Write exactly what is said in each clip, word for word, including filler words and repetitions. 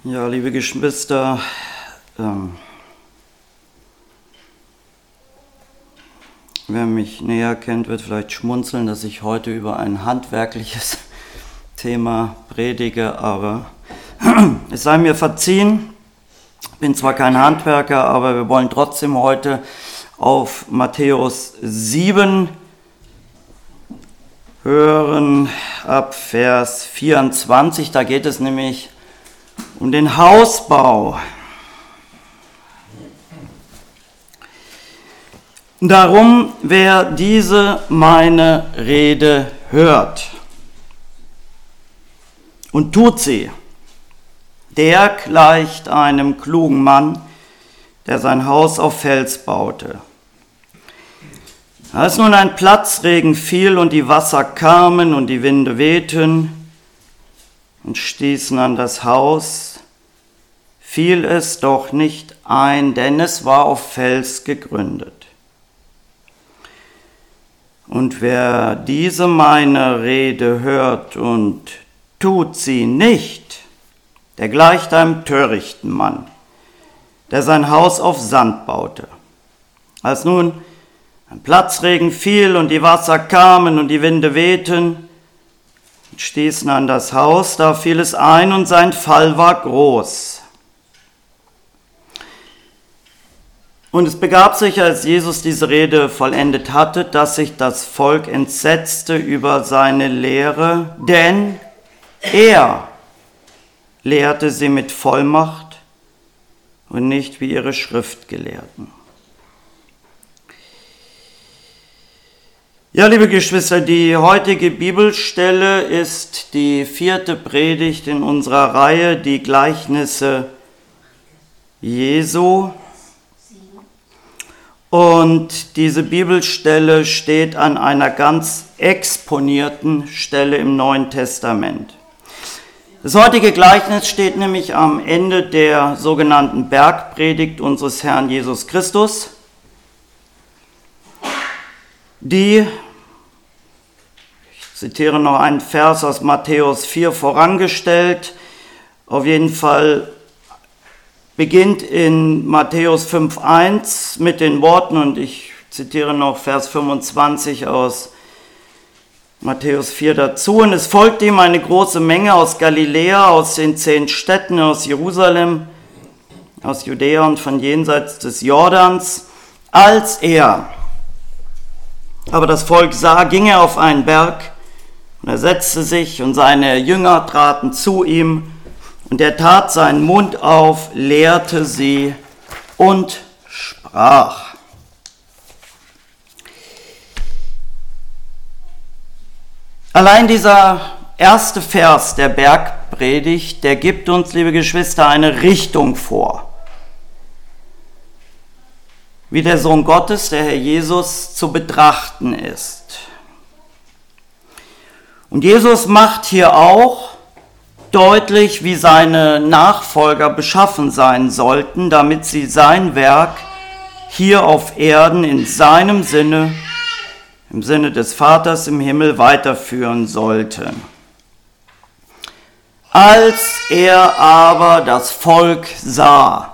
Ja, liebe Geschwister, ähm, wer mich näher kennt, wird vielleicht schmunzeln, dass ich heute über ein handwerkliches Thema predige, aber es sei mir verziehen. Ich bin zwar kein Handwerker, aber wir wollen trotzdem heute auf Matthäus sieben hören, ab Vers vierundzwanzig. Da geht es nämlich um den Hausbau. Darum, wer diese meine Rede hört und tut sie, der gleicht einem klugen Mann, der sein Haus auf Fels baute. Als nun ein Platzregen fiel und die Wasser kamen und die Winde wehten und stießen an das Haus, fiel es doch nicht ein, denn es war auf Fels gegründet. Und wer diese meine Rede hört und tut sie nicht, der gleicht einem törichten Mann, der sein Haus auf Sand baute. Als nun ein Platzregen fiel und die Wasser kamen und die Winde wehten und stießen an das Haus, da fiel es ein und sein Fall war groß. Und es begab sich, als Jesus diese Rede vollendet hatte, dass sich das Volk entsetzte über seine Lehre, denn er lehrte sie mit Vollmacht und nicht wie ihre Schriftgelehrten. Ja, liebe Geschwister, die heutige Bibelstelle ist die vierte Predigt in unserer Reihe, die Gleichnisse Jesu. Und diese Bibelstelle steht an einer ganz exponierten Stelle im Neuen Testament. Das heutige Gleichnis steht nämlich am Ende der sogenannten Bergpredigt unseres Herrn Jesus Christus, die, ich zitiere noch einen Vers aus Matthäus vier vorangestellt, auf jeden Fall beginnt in Matthäus fünf eins mit den Worten, und ich zitiere noch Vers fünfundzwanzig aus Matthäus vier dazu. Und es folgte ihm eine große Menge aus Galiläa, aus den zehn Städten, aus Jerusalem, aus Judäa und von jenseits des Jordans. Als er aber das Volk sah, ging er auf einen Berg und er setzte sich, und seine Jünger traten zu ihm. Und er tat seinen Mund auf, lehrte sie und sprach. Allein dieser erste Vers der Bergpredigt, der gibt uns, liebe Geschwister, eine Richtung vor, wie der Sohn Gottes, der Herr Jesus, zu betrachten ist. Und Jesus macht hier auch deutlich, wie seine Nachfolger beschaffen sein sollten, damit sie sein Werk hier auf Erden in seinem Sinne, im Sinne des Vaters im Himmel, weiterführen sollten. Als er aber das Volk sah,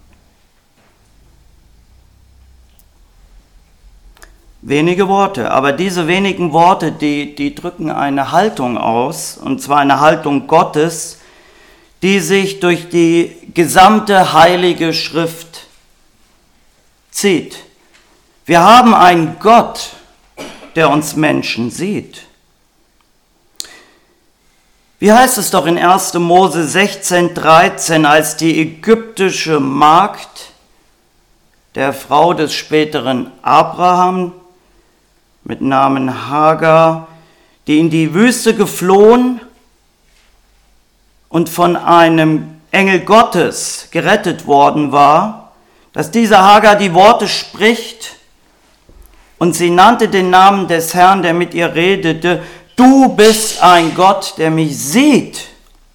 wenige Worte, aber diese wenigen Worte, die, die drücken eine Haltung aus, und zwar eine Haltung Gottes, die sich durch die gesamte Heilige Schrift zieht. Wir haben einen Gott, der uns Menschen sieht. Wie heißt es doch in erster Mose sechzehn dreizehn, als die ägyptische Magd der Frau des späteren Abraham mit Namen Hagar, die in die Wüste geflohen und von einem Engel Gottes gerettet worden war, dass diese Hagar die Worte spricht, und sie nannte den Namen des Herrn, der mit ihr redete: Du bist ein Gott, der mich sieht.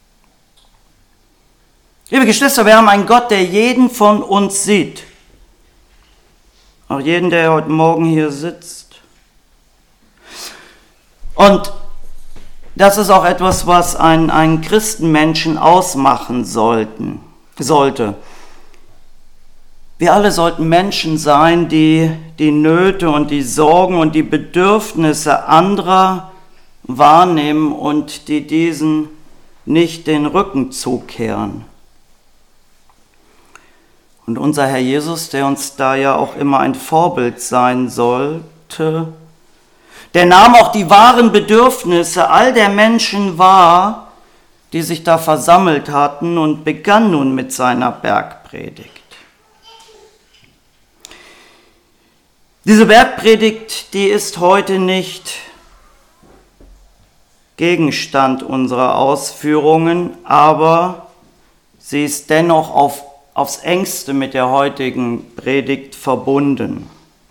Liebe Geschwister, wir haben einen Gott, der jeden von uns sieht. Auch jeden, der heute Morgen hier sitzt. Und das ist auch etwas, was einen, einen Christenmenschen ausmachen sollten, sollte. Wir alle sollten Menschen sein, die die Nöte und die Sorgen und die Bedürfnisse anderer wahrnehmen und die diesen nicht den Rücken zukehren. Und unser Herr Jesus, der uns da ja auch immer ein Vorbild sein sollte, der nahm auch die wahren Bedürfnisse all der Menschen wahr, die sich da versammelt hatten, und begann nun mit seiner Bergpredigt. Diese Bergpredigt, die ist heute nicht Gegenstand unserer Ausführungen, aber sie ist dennoch auf, aufs engste mit der heutigen Predigt verbunden.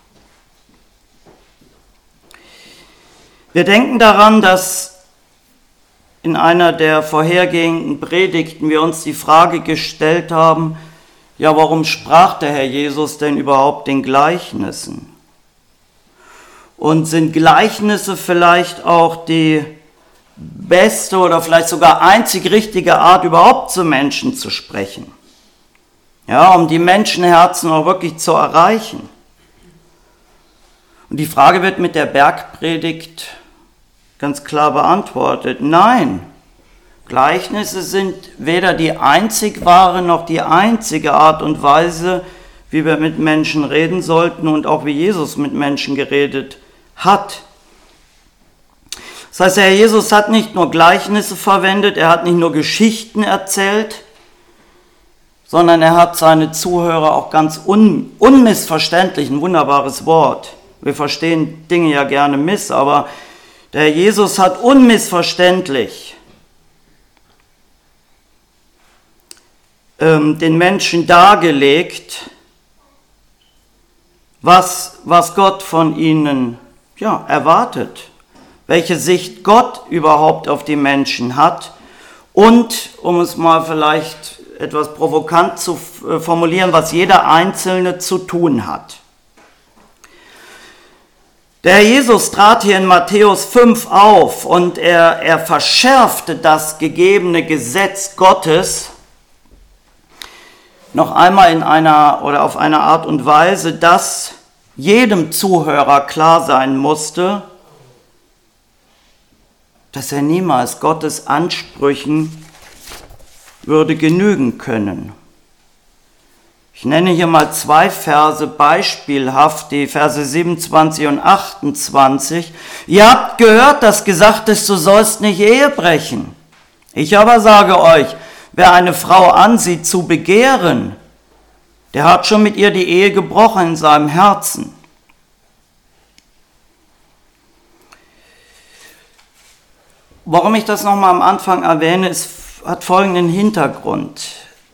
Wir denken daran, dass in einer der vorhergehenden Predigten wir uns die Frage gestellt haben, ja, warum sprach der Herr Jesus denn überhaupt in Gleichnissen? Und sind Gleichnisse vielleicht auch die beste oder vielleicht sogar einzig richtige Art, überhaupt zu Menschen zu sprechen? Ja, um die Menschenherzen auch wirklich zu erreichen. Und die Frage wird mit der Bergpredigt ganz klar beantwortet. Nein, Gleichnisse sind weder die einzig wahre noch die einzige Art und Weise, wie wir mit Menschen reden sollten und auch wie Jesus mit Menschen geredet hat. Das heißt, der Herr Jesus hat nicht nur Gleichnisse verwendet, er hat nicht nur Geschichten erzählt, sondern er hat seine Zuhörer auch ganz un, unmissverständlich, ein wunderbares Wort. Wir verstehen Dinge ja gerne miss, aber der Herr Jesus hat unmissverständlich ähm, den Menschen dargelegt, was, was Gott von ihnen ja, erwartet, welche Sicht Gott überhaupt auf die Menschen hat und, um es mal vielleicht etwas provokant zu formulieren, was jeder Einzelne zu tun hat. Der Herr Jesus trat hier in Matthäus fünf auf und er, er verschärfte das gegebene Gesetz Gottes noch einmal in einer oder auf eine Art und Weise, dass jedem Zuhörer klar sein musste, dass er niemals Gottes Ansprüchen würde genügen können. Ich nenne hier mal zwei Verse beispielhaft, die Verse siebenundzwanzig und achtundzwanzig. Ihr habt gehört, dass gesagt ist, du sollst nicht Ehe brechen. Ich aber sage euch, wer eine Frau ansieht zu begehren, der hat schon mit ihr die Ehe gebrochen in seinem Herzen. Warum ich das nochmal am Anfang erwähne, ist, hat folgenden Hintergrund.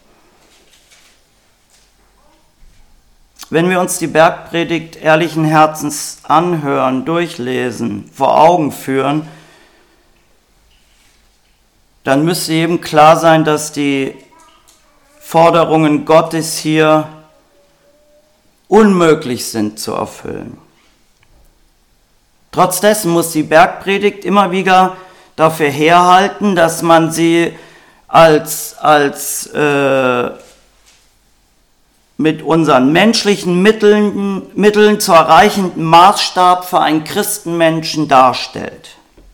Wenn wir uns die Bergpredigt ehrlichen Herzens anhören, durchlesen, vor Augen führen, dann müsste jedem klar sein, dass die Forderungen Gottes hier unmöglich sind zu erfüllen. Trotz dessen muss die Bergpredigt immer wieder dafür herhalten, dass man sie als, als äh, mit unseren menschlichen Mitteln, Mitteln zu erreichenden Maßstab für einen Christenmenschen darstellt.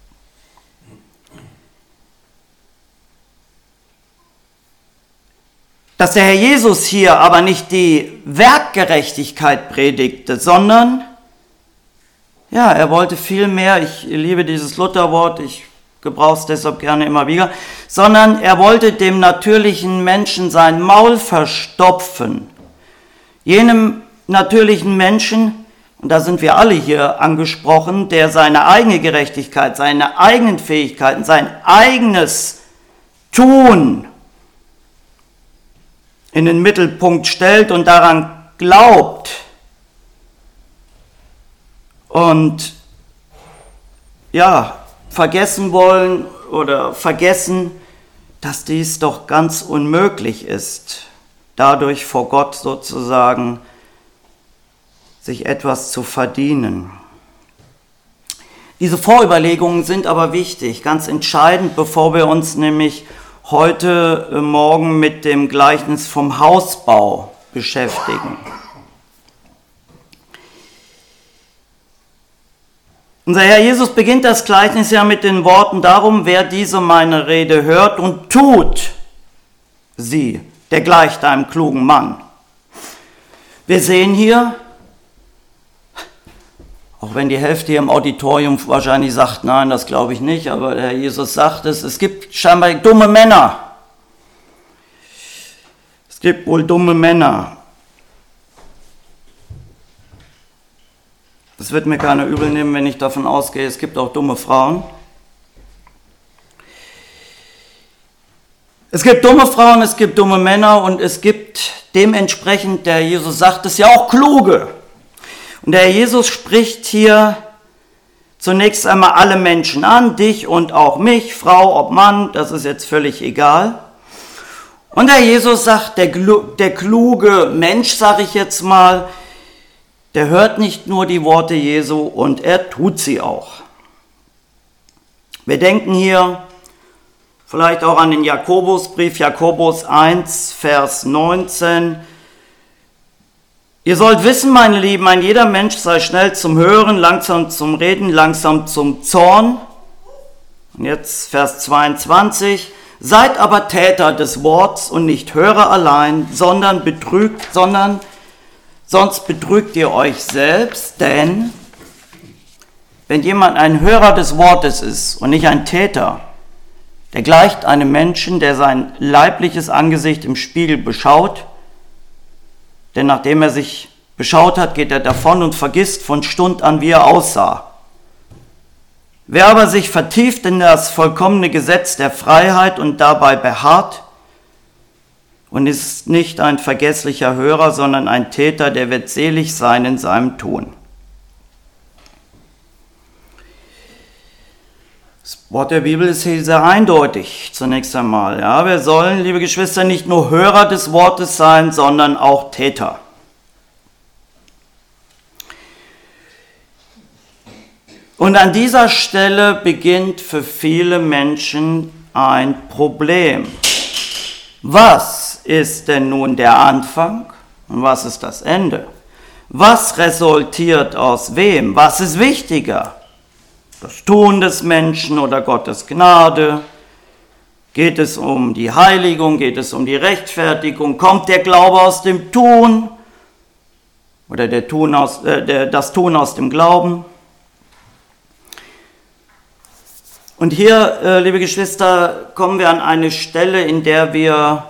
Dass der Herr Jesus hier aber nicht die Werkgerechtigkeit predigte, sondern, ja, er wollte viel mehr, ich liebe dieses Lutherwort, ich gebrauche es deshalb gerne immer wieder, sondern er wollte dem natürlichen Menschen sein Maul verstopfen. Jenem natürlichen Menschen, und da sind wir alle hier angesprochen, der seine eigene Gerechtigkeit, seine eigenen Fähigkeiten, sein eigenes Tun in den Mittelpunkt stellt und daran glaubt und ja, vergessen wollen oder vergessen, dass dies doch ganz unmöglich ist, dadurch vor Gott sozusagen sich etwas zu verdienen. Diese Vorüberlegungen sind aber wichtig, ganz entscheidend, bevor wir uns nämlich heute äh, Morgen mit dem Gleichnis vom Hausbau beschäftigen. Unser Herr Jesus beginnt das Gleichnis ja mit den Worten: Darum, wer diese meine Rede hört und tut sie, der gleicht einem klugen Mann. Wir sehen hier, auch wenn die Hälfte hier im Auditorium wahrscheinlich sagt, nein, das glaube ich nicht, aber der Herr Jesus sagt es, es gibt scheinbar dumme Männer. Es gibt wohl dumme Männer. Das wird mir keiner übel nehmen, wenn ich davon ausgehe, es gibt auch dumme Frauen. Es gibt dumme Frauen, es gibt dumme Männer und es gibt dementsprechend, der Herr Jesus sagt es ja, auch kluge. Und der Herr Jesus spricht hier zunächst einmal alle Menschen an, dich und auch mich, Frau, ob Mann, das ist jetzt völlig egal. Und der Herr Jesus sagt, der, der kluge Mensch, sage ich jetzt mal, der hört nicht nur die Worte Jesu und er tut sie auch. Wir denken hier vielleicht auch an den Jakobusbrief, Jakobus eins, Vers neunzehn. Ihr sollt wissen, meine Lieben, ein jeder Mensch sei schnell zum Hören, langsam zum Reden, langsam zum Zorn. Und jetzt Vers zweiundzwanzig. Seid aber Täter des Worts und nicht Hörer allein, sondern betrügt, sondern sonst betrügt ihr euch selbst, denn wenn jemand ein Hörer des Wortes ist und nicht ein Täter, der gleicht einem Menschen, der sein leibliches Angesicht im Spiegel beschaut, denn nachdem er sich beschaut hat, geht er davon und vergisst von Stund an, wie er aussah. Wer aber sich vertieft in das vollkommene Gesetz der Freiheit und dabei beharrt und ist nicht ein vergesslicher Hörer, sondern ein Täter, der wird selig sein in seinem Tun. Das Wort der Bibel ist hier sehr eindeutig, zunächst einmal. Ja, wir sollen, liebe Geschwister, nicht nur Hörer des Wortes sein, sondern auch Täter. Und an dieser Stelle beginnt für viele Menschen ein Problem. Was ist denn nun der Anfang und was ist das Ende? Was resultiert aus wem? Was ist wichtiger? Das Tun des Menschen oder Gottes Gnade? Geht es um die Heiligung? Geht es um die Rechtfertigung? Kommt der Glaube aus dem Tun oder der Tun aus, äh, der, das Tun aus dem Glauben? Und hier, äh, liebe Geschwister, kommen wir an eine Stelle, in der wir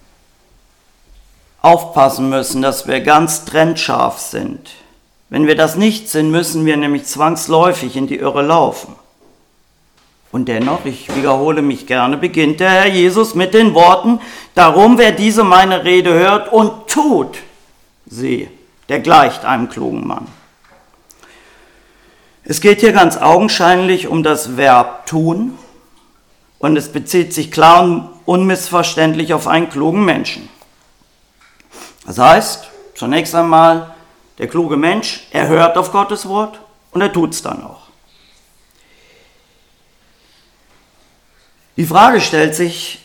aufpassen müssen, dass wir ganz trennscharf sind. Wenn wir das nicht sind, müssen wir nämlich zwangsläufig in die Irre laufen. Und dennoch, ich wiederhole mich gerne, beginnt der Herr Jesus mit den Worten: Darum, wer diese meine Rede hört und tut sie, der gleicht einem klugen Mann. Es geht hier ganz augenscheinlich um das Verb tun und es bezieht sich klar und unmissverständlich auf einen klugen Menschen. Das heißt, zunächst einmal, der kluge Mensch, er hört auf Gottes Wort und er tut es dann auch. Die Frage stellt sich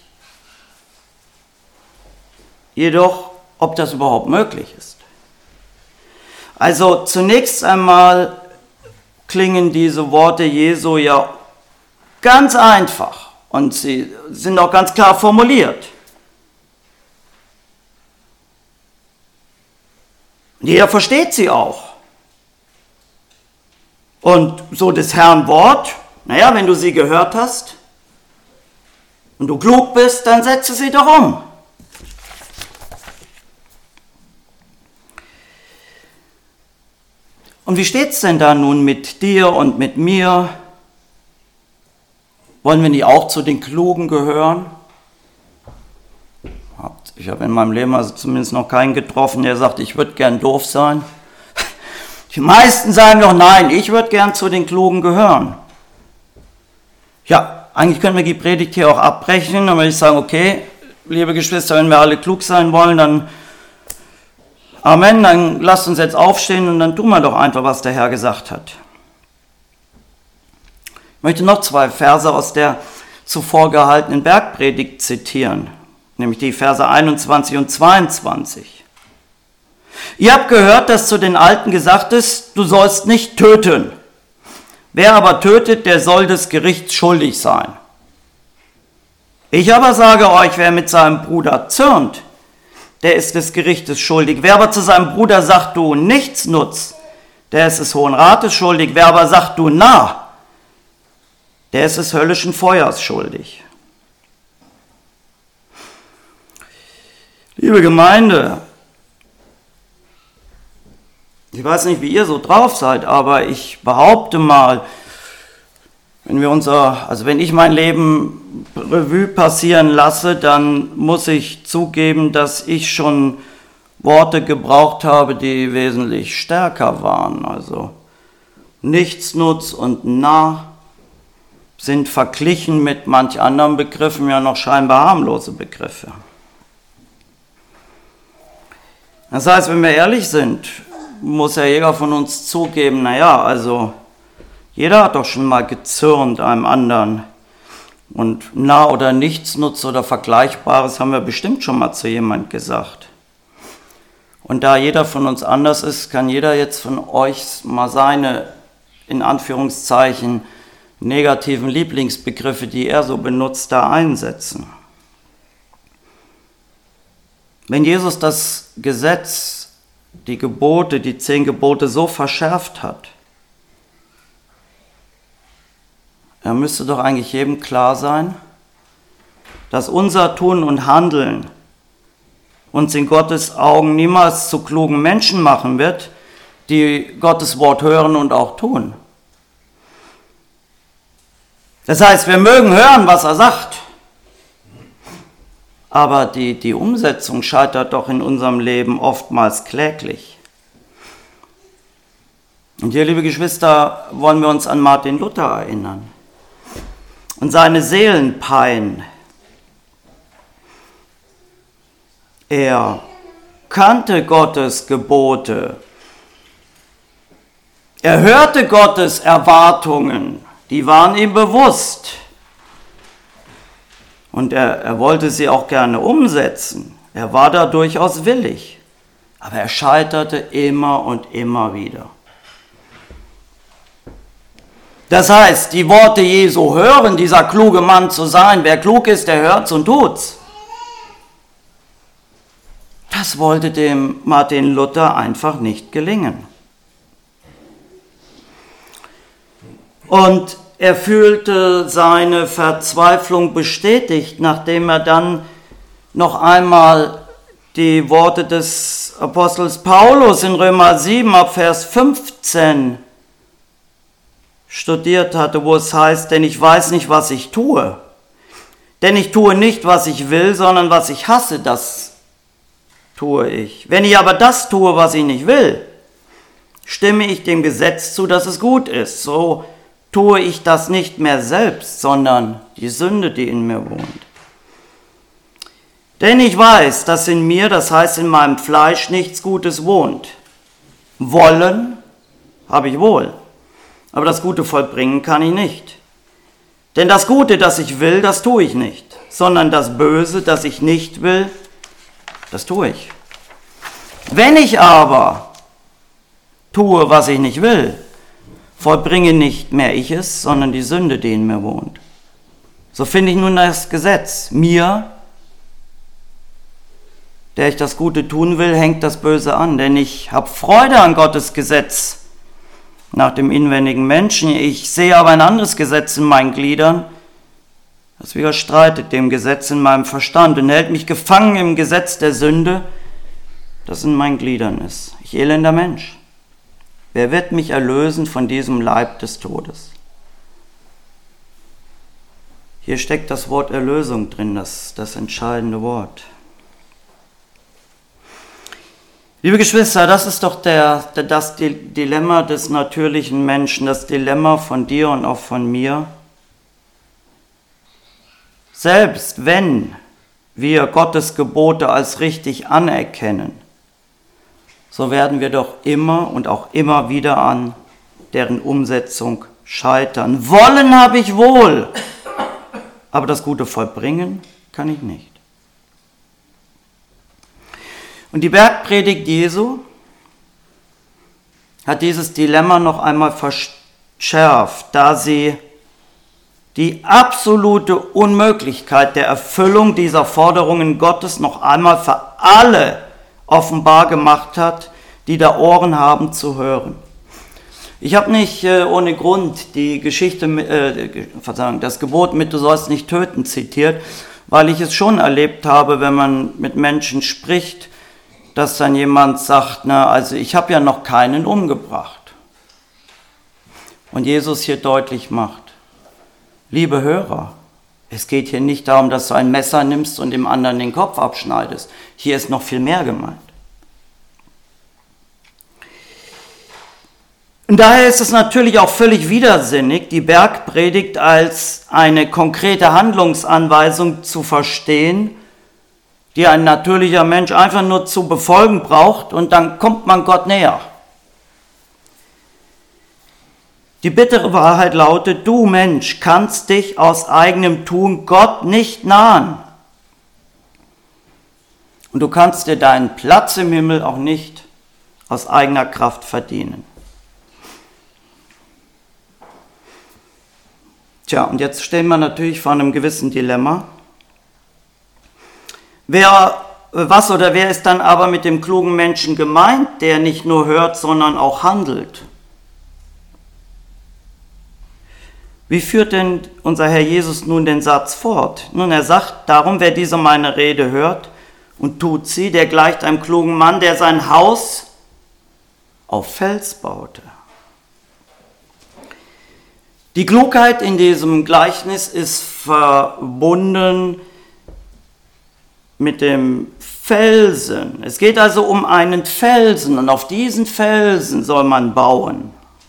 jedoch, ob das überhaupt möglich ist. Also zunächst einmal klingen diese Worte Jesu ja ganz einfach und sie sind auch ganz klar formuliert. Jeder versteht sie auch. Und so des Herrn Wort, naja, wenn du sie gehört hast und du klug bist, dann setze sie doch um. Und wie steht's denn da nun mit dir und mit mir? Wollen wir nicht auch zu den Klugen gehören? Ich habe in meinem Leben also zumindest noch keinen getroffen, der sagt, ich würde gern doof sein. Die meisten sagen doch, nein, ich würde gern zu den Klugen gehören. Ja, eigentlich können wir die Predigt hier auch abbrechen, aber ich sage, okay, liebe Geschwister, wenn wir alle klug sein wollen, dann Amen, dann lasst uns jetzt aufstehen und dann tun wir doch einfach, was der Herr gesagt hat. möchte noch zwei Verse aus der zuvor gehaltenen Bergpredigt zitieren, nämlich die Verse einundzwanzig und zweiundzwanzig. Ihr habt gehört, dass zu den Alten gesagt ist, du sollst nicht töten. Wer aber tötet, der soll des Gerichts schuldig sein. Ich aber sage euch, wer mit seinem Bruder zürnt, der ist des Gerichtes schuldig. Wer aber zu seinem Bruder sagt, du nichts nutzt, der ist des Hohen Rates schuldig. Wer aber sagt, du Narr, der ist des höllischen Feuers schuldig. Liebe Gemeinde, ich weiß nicht, wie ihr so drauf seid, aber ich behaupte mal, wenn wir unser, also wenn ich mein Leben Revue passieren lasse, dann muss ich zugeben, dass ich schon Worte gebraucht habe, die wesentlich stärker waren. Also Nichtsnutz und Narr sind verglichen mit manch anderen Begriffen ja noch scheinbar harmlose Begriffe. Das heißt, wenn wir ehrlich sind, muss ja jeder von uns zugeben, naja, also jeder hat doch schon mal gezürnt einem anderen. Und Narr oder Nichtsnutz oder Vergleichbares haben wir bestimmt schon mal zu jemand gesagt. Und da jeder von uns anders ist, kann jeder jetzt von euch mal seine, in Anführungszeichen, negativen Lieblingsbegriffe, die er so benutzt, da einsetzen. Wenn Jesus das Gesetz, die Gebote, die zehn Gebote so verschärft hat, dann müsste doch eigentlich jedem klar sein, dass unser Tun und Handeln uns in Gottes Augen niemals zu klugen Menschen machen wird, die Gottes Wort hören und auch tun. Das heißt, wir mögen hören, was er sagt, aber die, die Umsetzung scheitert doch in unserem Leben oftmals kläglich. Und hier, liebe Geschwister, wollen wir uns an Martin Luther erinnern und seine Seelenpein. Er kannte Gottes Gebote. Er hörte Gottes Erwartungen, die waren ihm bewusst. Und er, er wollte sie auch gerne umsetzen. Er war da durchaus willig. Aber er scheiterte immer und immer wieder. Das heißt, die Worte Jesu hören, dieser kluge Mann zu sein. Wer klug ist, der hört's und tut's. Das wollte dem Martin Luther einfach nicht gelingen. Und er fühlte seine Verzweiflung bestätigt, nachdem er dann noch einmal die Worte des Apostels Paulus in Römer sieben ab Vers fünfzehn studiert hatte, wo es heißt, denn ich weiß nicht, was ich tue. Denn ich tue nicht, was ich will, sondern was ich hasse, das tue ich. Wenn ich aber das tue, was ich nicht will, stimme ich dem Gesetz zu, dass es gut ist. So tue ich das nicht mehr selbst, sondern die Sünde, die in mir wohnt. Denn ich weiß, dass in mir, das heißt in meinem Fleisch, nichts Gutes wohnt. Wollen habe ich wohl, aber das Gute vollbringen kann ich nicht. Denn das Gute, das ich will, das tue ich nicht, sondern das Böse, das ich nicht will, das tue ich. Wenn ich aber tue, was ich nicht will, vollbringe nicht mehr ich es, sondern die Sünde, die in mir wohnt. So finde ich nun das Gesetz. Mir, der ich das Gute tun will, hängt das Böse an, denn ich habe Freude an Gottes Gesetz nach dem inwendigen Menschen. Ich sehe aber ein anderes Gesetz in meinen Gliedern, das widerstreitet dem Gesetz in meinem Verstand und hält mich gefangen im Gesetz der Sünde, das in meinen Gliedern ist. Ich elender Mensch. Wer wird mich erlösen von diesem Leib des Todes? Hier steckt das Wort Erlösung drin, das, das entscheidende Wort. Liebe Geschwister, das ist doch der, der, das Dilemma des natürlichen Menschen, das Dilemma von dir und auch von mir. Selbst wenn wir Gottes Gebote als richtig anerkennen, so werden wir doch immer und auch immer wieder an deren Umsetzung scheitern. Wollen habe ich wohl, aber das Gute vollbringen kann ich nicht. Und die Bergpredigt Jesu hat dieses Dilemma noch einmal verschärft, da sie die absolute Unmöglichkeit der Erfüllung dieser Forderungen Gottes noch einmal für alle offenbar gemacht hat, die da Ohren haben zu hören. Ich habe nicht äh, ohne Grund die Geschichte, äh, Verzeihung, das Gebot mit du sollst nicht töten zitiert, weil ich es schon erlebt habe, wenn man mit Menschen spricht, dass dann jemand sagt, na, also ich habe ja noch keinen umgebracht. Und Jesus hier deutlich macht, liebe Hörer, es geht hier nicht darum, dass du ein Messer nimmst und dem anderen den Kopf abschneidest. Hier ist noch viel mehr gemeint. Und daher ist es natürlich auch völlig widersinnig, die Bergpredigt als eine konkrete Handlungsanweisung zu verstehen, die ein natürlicher Mensch einfach nur zu befolgen braucht und dann kommt man Gott näher. Die bittere Wahrheit lautet, du Mensch kannst dich aus eigenem Tun Gott nicht nahen. Und du kannst dir deinen Platz im Himmel auch nicht aus eigener Kraft verdienen. Tja, und jetzt stehen wir natürlich vor einem gewissen Dilemma. Wer, was oder wer ist dann aber mit dem klugen Menschen gemeint, der nicht nur hört, sondern auch handelt? Wie führt denn unser Herr Jesus nun den Satz fort? Nun, er sagt, darum, wer diese meine Rede hört und tut sie, der gleicht einem klugen Mann, der sein Haus auf Fels baute. Die Klugheit in diesem Gleichnis ist verbunden mit dem Felsen. Es geht also um einen Felsen und auf diesen Felsen soll man bauen.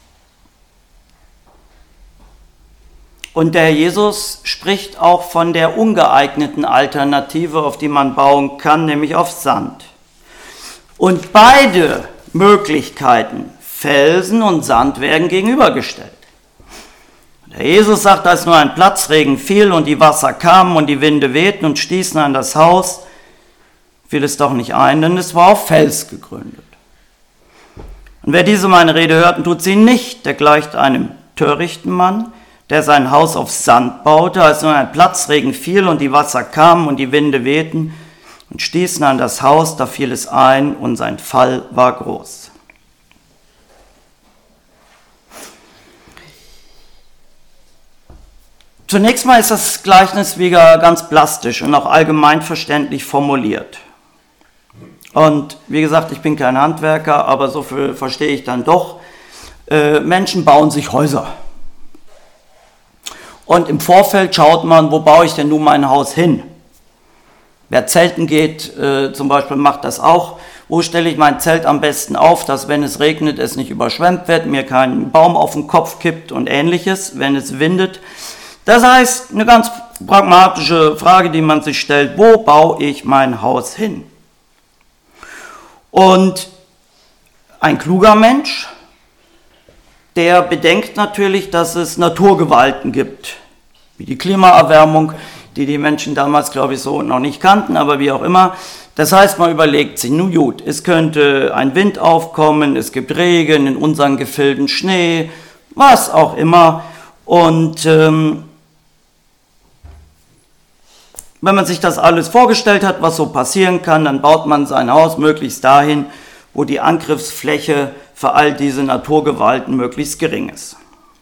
Und der Herr Jesus spricht auch von der ungeeigneten Alternative, auf die man bauen kann, nämlich auf Sand. Und beide Möglichkeiten, Felsen und Sand, werden gegenübergestellt. Der Jesus sagt, als nur ein Platzregen fiel und die Wasser kamen und die Winde wehten und stießen an das Haus, fiel es doch nicht ein, denn es war auf Fels gegründet. Und wer diese meine Rede hört und tut sie nicht, der gleicht einem törichten Mann, der sein Haus auf Sand baute, als nur ein Platzregen fiel und die Wasser kamen und die Winde wehten und stießen an das Haus, da fiel es ein und sein Fall war groß. Zunächst mal ist das Gleichnis wieder ganz plastisch und auch allgemein verständlich formuliert. Und wie gesagt, ich bin kein Handwerker, aber so viel verstehe ich dann doch. Äh, Menschen bauen sich Häuser. Und im Vorfeld schaut man, wo baue ich denn nun mein Haus hin? Wer zelten geht, äh, zum Beispiel, macht das auch. Wo stelle ich mein Zelt am besten auf, dass wenn es regnet, es nicht überschwemmt wird, mir kein Baum auf den Kopf kippt und ähnliches, wenn es windet. Das heißt, eine ganz pragmatische Frage, die man sich stellt, wo baue ich mein Haus hin? Und ein kluger Mensch, der bedenkt natürlich, dass es Naturgewalten gibt, wie die Klimaerwärmung, die die Menschen damals, glaube ich, so noch nicht kannten, aber wie auch immer. Das heißt, man überlegt sich, nun gut, es könnte ein Wind aufkommen, es gibt Regen, in unseren Gefilden Schnee, was auch immer. Und ähm, wenn man sich das alles vorgestellt hat, was so passieren kann, dann baut man sein Haus möglichst dahin, wo die Angriffsfläche für all diese Naturgewalten möglichst gering ist.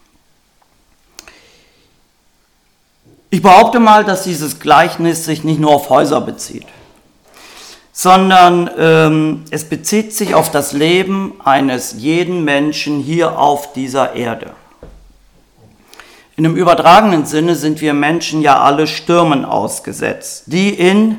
Ich behaupte mal, dass dieses Gleichnis sich nicht nur auf Häuser bezieht, sondern ähm, es bezieht sich auf das Leben eines jeden Menschen hier auf dieser Erde. In einem übertragenen Sinne sind wir Menschen ja alle Stürmen ausgesetzt, die in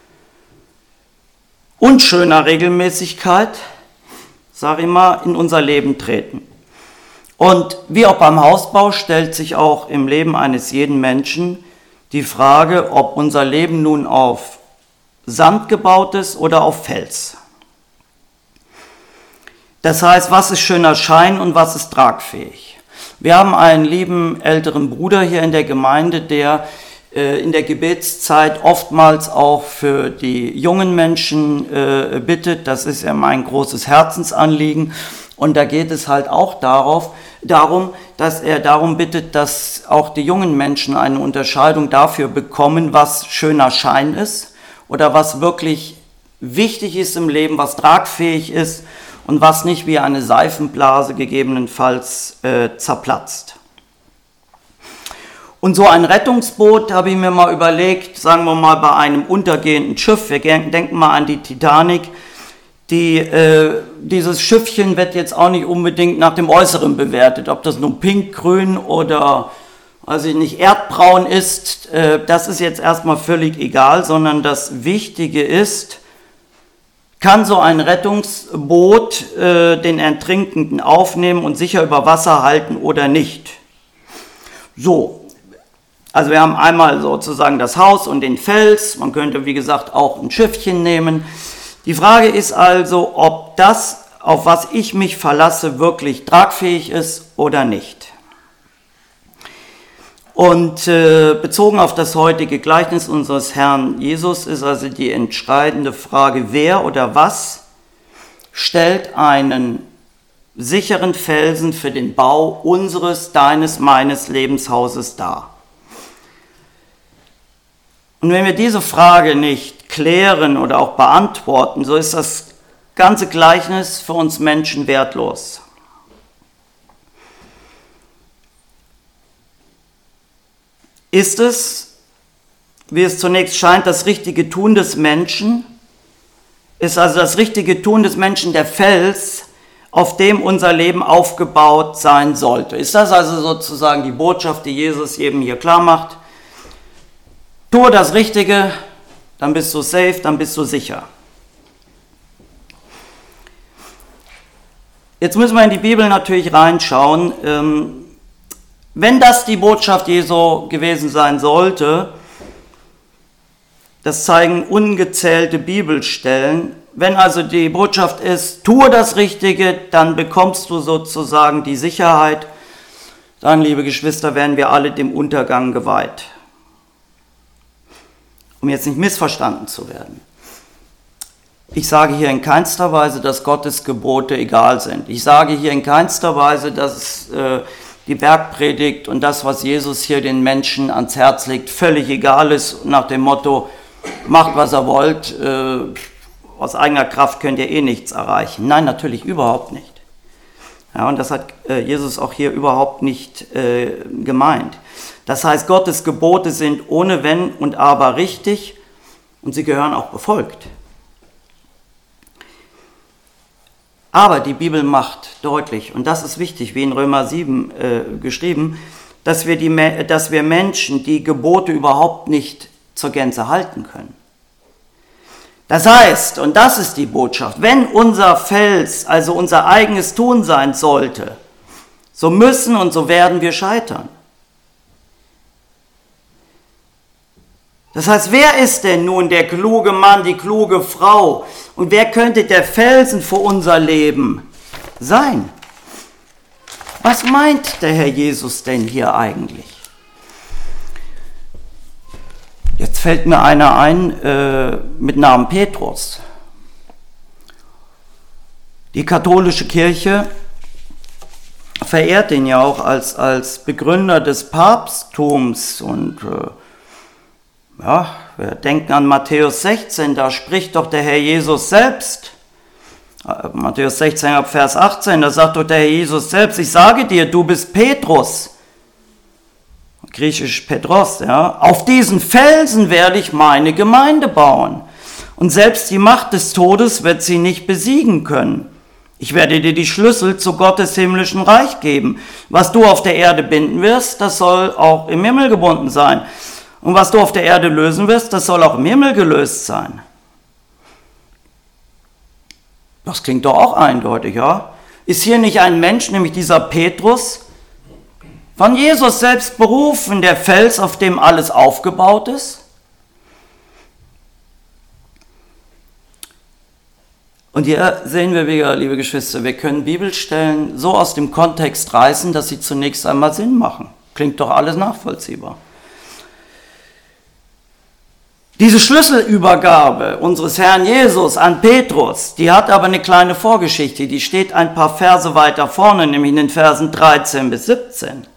unschöner Regelmäßigkeit, sage ich mal, in unser Leben treten. Und wie auch beim Hausbau stellt sich auch im Leben eines jeden Menschen die Frage, ob unser Leben nun auf Sand gebaut ist oder auf Fels. Das heißt, was ist schöner Schein und was ist tragfähig? Wir haben einen lieben älteren Bruder hier in der Gemeinde, der äh, in der Gebetszeit oftmals auch für die jungen Menschen äh, bittet. Das ist ja mein großes Herzensanliegen. Und da geht es halt auch darauf, darum, dass er darum bittet, dass auch die jungen Menschen eine Unterscheidung dafür bekommen, was schöner Schein ist oder was wirklich wichtig ist im Leben, was tragfähig ist und was nicht wie eine Seifenblase gegebenenfalls äh, zerplatzt. Und so ein Rettungsboot, habe ich mir mal überlegt, sagen wir mal bei einem untergehenden Schiff, wir denken mal an die Titanic, die, äh, dieses Schiffchen wird jetzt auch nicht unbedingt nach dem Äußeren bewertet, ob das nun pink, grün oder, weiß ich nicht, erdbraun ist, äh, das ist jetzt erstmal völlig egal, sondern das Wichtige ist, kann so ein Rettungsboot äh, den Ertrinkenden aufnehmen und sicher über Wasser halten oder nicht? So, also wir haben einmal sozusagen das Haus und den Fels, man könnte wie gesagt auch ein Schiffchen nehmen. Die Frage ist also, ob das, auf was ich mich verlasse, wirklich tragfähig ist oder nicht. Und äh, bezogen auf das heutige Gleichnis unseres Herrn Jesus ist also die entscheidende Frage, wer oder was stellt einen sicheren Felsen für den Bau unseres, deines, meines Lebenshauses dar? Und wenn wir diese Frage nicht klären oder auch beantworten, so ist das ganze Gleichnis für uns Menschen wertlos. Ist es, wie es zunächst scheint, das richtige Tun des Menschen? Ist also das richtige Tun des Menschen der Fels, auf dem unser Leben aufgebaut sein sollte? Ist das also sozusagen die Botschaft, die Jesus jedem hier klar macht? Tue das Richtige, dann bist du safe, dann bist du sicher. Jetzt müssen wir in die Bibel natürlich reinschauen. Ähm, Wenn das die Botschaft Jesu gewesen sein sollte, das zeigen ungezählte Bibelstellen. Wenn also die Botschaft ist, tue das Richtige, dann bekommst du sozusagen die Sicherheit, dann, liebe Geschwister, werden wir alle dem Untergang geweiht. Um jetzt nicht missverstanden zu werden. Ich sage hier in keinster Weise, dass Gottes Gebote egal sind. Ich sage hier in keinster Weise, dass äh, die Bergpredigt und das, was Jesus hier den Menschen ans Herz legt, völlig egal ist, nach dem Motto, macht, was ihr wollt, äh, aus eigener Kraft könnt ihr eh nichts erreichen. Nein, natürlich überhaupt nicht. Ja, und das hat äh, Jesus auch hier überhaupt nicht äh, gemeint. Das heißt, Gottes Gebote sind ohne Wenn und Aber richtig und sie gehören auch befolgt. Aber die Bibel macht deutlich, und das ist wichtig, wie in Römer sieben äh, geschrieben, dass wir, die, dass wir Menschen die Gebote überhaupt nicht zur Gänze halten können. Das heißt, und das ist die Botschaft, wenn unser Fels, also unser eigenes Tun sein sollte, so müssen und so werden wir scheitern. Das heißt, wer ist denn nun der kluge Mann, die kluge Frau? Und wer könnte der Felsen für unser Leben sein? Was meint der Herr Jesus denn hier eigentlich? Jetzt fällt mir einer ein äh, mit Namen Petrus. Die katholische Kirche verehrt ihn ja auch als, als Begründer des Papsttums und äh, ja, wir denken an Matthäus sechzehn, da spricht doch der Herr Jesus selbst. Matthäus sechzehn, ab Vers achtzehn, da sagt doch der Herr Jesus selbst, ich sage dir, du bist Petrus, griechisch Petros, ja, auf diesen Felsen werde ich meine Gemeinde bauen. Und selbst die Macht des Todes wird sie nicht besiegen können. Ich werde dir die Schlüssel zu Gottes himmlischen Reich geben. Was du auf der Erde binden wirst, das soll auch im Himmel gebunden sein. Und was du auf der Erde lösen wirst, das soll auch im Himmel gelöst sein. Das klingt doch auch eindeutig, ja? Ist hier nicht ein Mensch, nämlich dieser Petrus, von Jesus selbst berufen, der Fels, auf dem alles aufgebaut ist? Und hier sehen wir wieder, liebe Geschwister, wir können Bibelstellen so aus dem Kontext reißen, dass sie zunächst einmal Sinn machen. Klingt doch alles nachvollziehbar. Diese Schlüsselübergabe unseres Herrn Jesus an Petrus, die hat aber eine kleine Vorgeschichte, die steht ein paar Verse weiter vorne, nämlich in den Versen dreizehn bis siebzehn.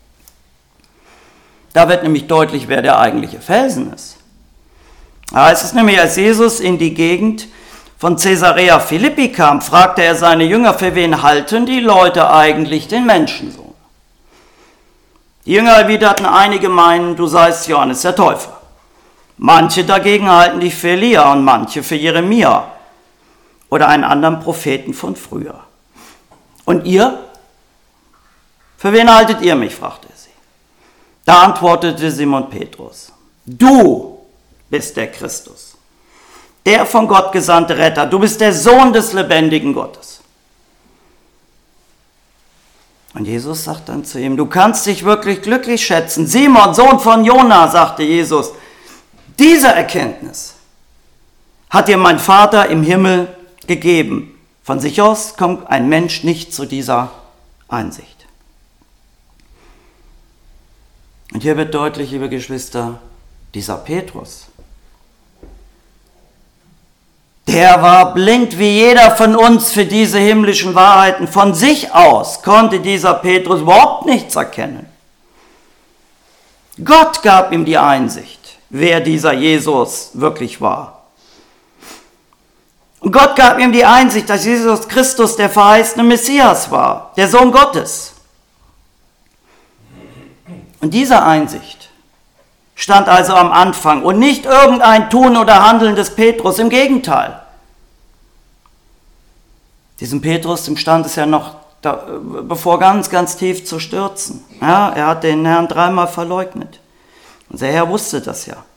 Da wird nämlich deutlich, wer der eigentliche Felsen ist. Da heißt es nämlich, als Jesus in die Gegend von Caesarea Philippi kam, fragte er seine Jünger, für wen halten die Leute eigentlich den Menschensohn? Die Jünger erwiderten, einige meinen, du seist Johannes der Täufer. Manche dagegen halten dich für Elia und manche für Jeremia oder einen anderen Propheten von früher. Und ihr? Für wen haltet ihr mich? Fragte er sie. Da antwortete Simon Petrus, du bist der Christus, der von Gott gesandte Retter. Du bist der Sohn des lebendigen Gottes. Und Jesus sagt dann zu ihm, du kannst dich wirklich glücklich schätzen. Simon, Sohn von Jona, sagte Jesus, diese Erkenntnis hat dir mein Vater im Himmel gegeben. Von sich aus kommt ein Mensch nicht zu dieser Einsicht. Und hier wird deutlich, liebe Geschwister, dieser Petrus, der war blind wie jeder von uns für diese himmlischen Wahrheiten. Von sich aus konnte dieser Petrus überhaupt nichts erkennen. Gott gab ihm die Einsicht, wer dieser Jesus wirklich war. Und Gott gab ihm die Einsicht, dass Jesus Christus der verheißene Messias war, der Sohn Gottes. Und diese Einsicht stand also am Anfang und nicht irgendein Tun oder Handeln des Petrus, im Gegenteil. Diesem Petrus, dem stand es ja noch da, bevor, ganz, ganz tief zu stürzen. Ja, er hat den Herrn dreimal verleugnet. Und der Herr wusste das ja.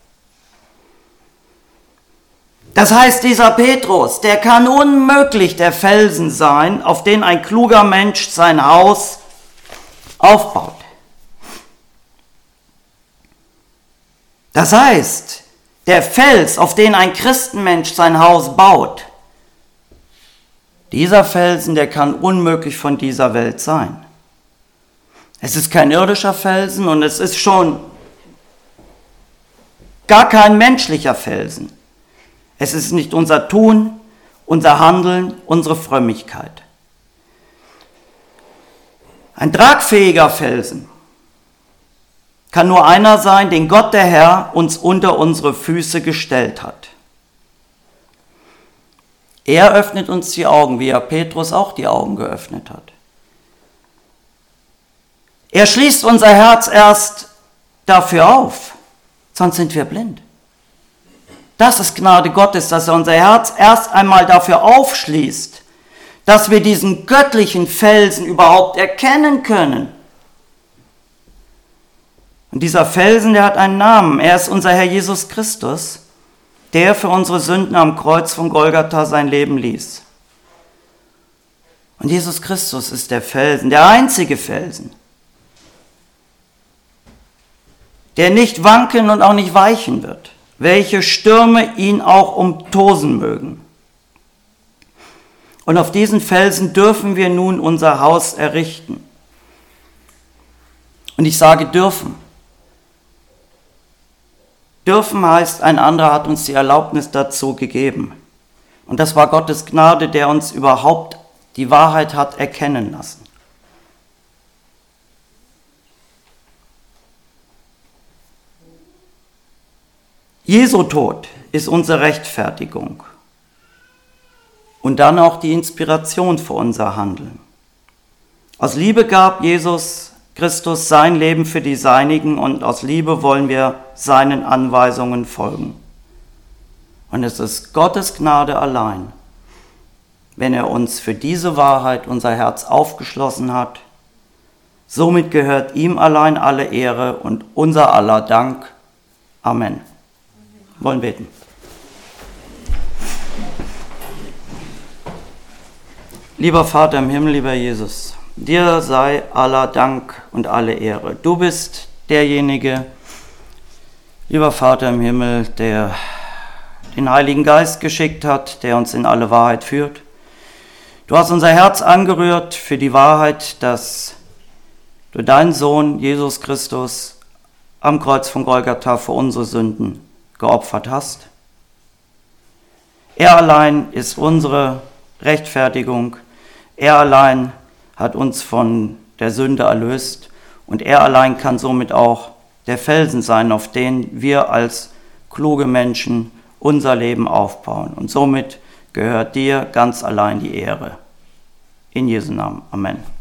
Das heißt, dieser Petrus, der kann unmöglich der Felsen sein, auf den ein kluger Mensch sein Haus aufbaut. Das heißt, der Fels, auf den ein Christenmensch sein Haus baut, dieser Felsen, der kann unmöglich von dieser Welt sein. Es ist kein irdischer Felsen und es ist schon gar kein menschlicher Felsen. Es ist nicht unser Tun, unser Handeln, unsere Frömmigkeit. Ein tragfähiger Felsen kann nur einer sein, den Gott der Herr uns unter unsere Füße gestellt hat. Er öffnet uns die Augen, wie er Petrus auch die Augen geöffnet hat. Er schließt unser Herz erst dafür auf, sonst sind wir blind. Das ist Gnade Gottes, dass er unser Herz erst einmal dafür aufschließt, dass wir diesen göttlichen Felsen überhaupt erkennen können. Und dieser Felsen, der hat einen Namen. Er ist unser Herr Jesus Christus, der für unsere Sünden am Kreuz von Golgatha sein Leben ließ. Und Jesus Christus ist der Felsen, der einzige Felsen, der nicht wanken und auch nicht weichen wird, welche Stürme ihn auch umtosen mögen. Und auf diesen Felsen dürfen wir nun unser Haus errichten. Und ich sage dürfen. Dürfen heißt, ein anderer hat uns die Erlaubnis dazu gegeben. Und das war Gottes Gnade, der uns überhaupt die Wahrheit hat erkennen lassen. Jesu Tod ist unsere Rechtfertigung und dann auch die Inspiration für unser Handeln. Aus Liebe gab Jesus Christus sein Leben für die Seinigen und aus Liebe wollen wir seinen Anweisungen folgen. Und es ist Gottes Gnade allein, wenn er uns für diese Wahrheit unser Herz aufgeschlossen hat. Somit gehört ihm allein alle Ehre und unser aller Dank. Amen. Wir wollen beten. Lieber Vater im Himmel, lieber Jesus, dir sei aller Dank und alle Ehre. Du bist derjenige, lieber Vater im Himmel, der den Heiligen Geist geschickt hat, der uns in alle Wahrheit führt. Du hast unser Herz angerührt für die Wahrheit, dass du deinen Sohn Jesus Christus am Kreuz von Golgatha für unsere Sünden geopfert hast. Er allein ist unsere Rechtfertigung. Er allein hat uns von der Sünde erlöst und er allein kann somit auch der Felsen sein, auf den wir als kluge Menschen unser Leben aufbauen. Und somit gehört dir ganz allein die Ehre. In Jesu Namen. Amen.